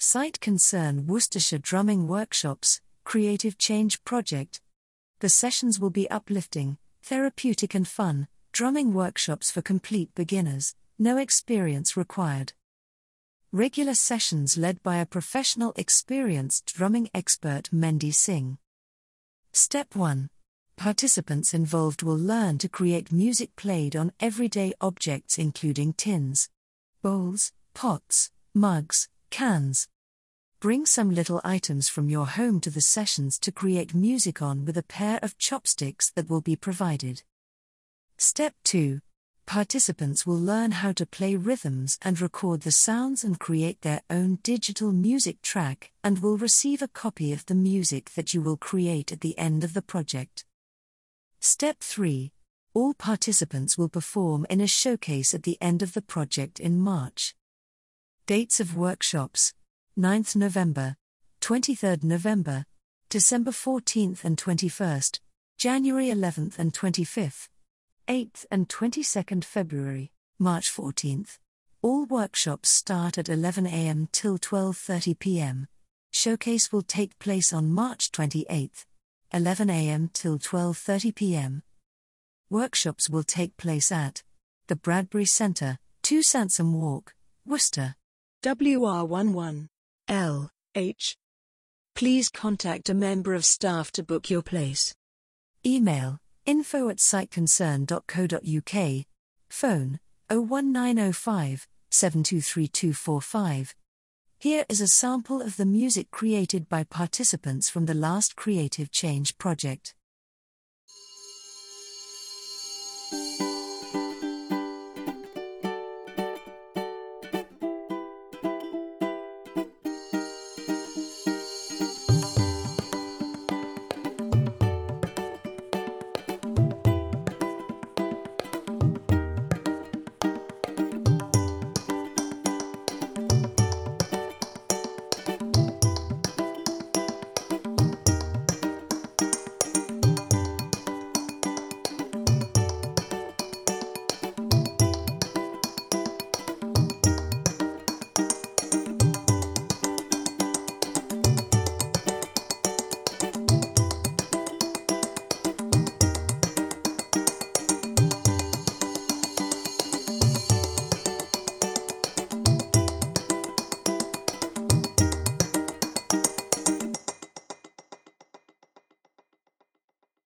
Site Concern Worcestershire Drumming Workshops, Creative Change Project. The sessions will be uplifting, therapeutic and fun, drumming workshops for complete beginners, no experience required. Regular sessions led by a professional experienced drumming expert Mendy Singh. Step 1. Participants involved will learn to create music played on everyday objects including tins, bowls, pots, mugs, cans. Bring some little items from your home to the sessions to create music on with a pair of chopsticks that will be provided. Step 2. Participants will learn how to play rhythms and record the sounds and create their own digital music track and will receive a copy of the music that you will create at the end of the project. Step 3. All participants will perform in a showcase at the end of the project in March. Dates of workshops: 9th November, 23rd November, December 14th and 21st, January 11th and 25th, 8th and 22nd February, March 14th. All workshops start at 11 a.m. till 12:30 p.m. Showcase will take place on March 28th, 11 a.m. till 12:30 p.m. Workshops will take place at the Bradbury Centre, 2 Sansom Walk, Worcester. WR11 LH. Please contact a member of staff to book your place. Email: info@siteconcern.co.uk. Phone: 01905 723245. Here is a sample of the music created by participants from the last Creative Change project.